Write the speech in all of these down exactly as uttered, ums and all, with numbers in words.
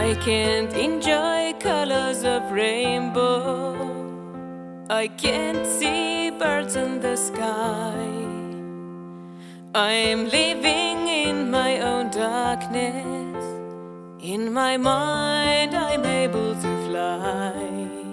I can't enjoy colors of rainbow. I can't see birds in the sky. I'm living in my own darkness. In my mind I'm able to fly.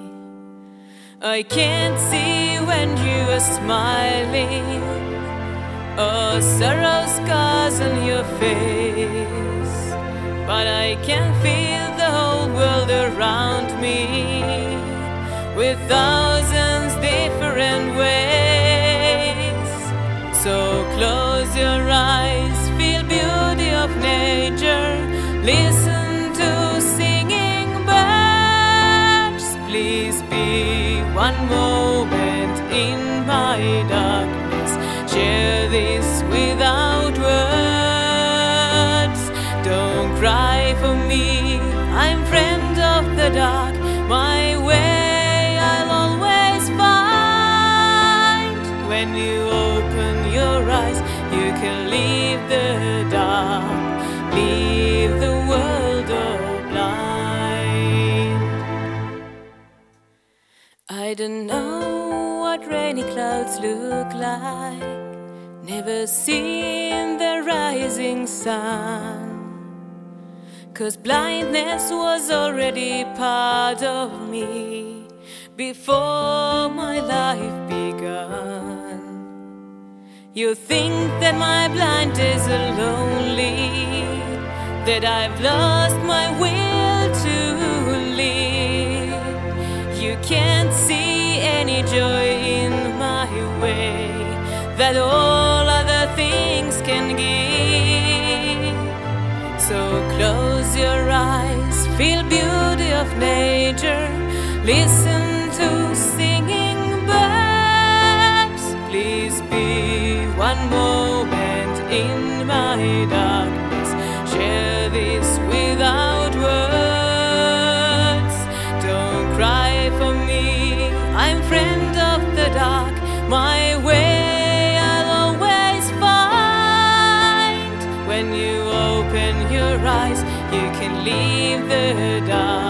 I can't see when you are smiling, or sorrow scars on your face, but I can feel the whole world around me with thousands different ways. So close your eyes, feel beauty of nature, listen to singing birds. Please be one moment in my darkness, share this without words. Don't cry for me, I'm friend of the dark. My way I'll always find. When you open your eyes, you can leave the dark, leave the world blind. I don't know what rainy clouds look like, never seen the rising sun, 'cause blindness was already part of me before my life begun. You think that my blind days are lonely, that I've lost my will to live. You can't see any joy in my way that all other things can give. So close your eyes, feel beauty of nature, listen to singing birds. Please be one moment in my darkness, share this without words. Don't cry for me, I'm friend of the dark. My way I'll always find. When you open your eyes, you can leave the dark.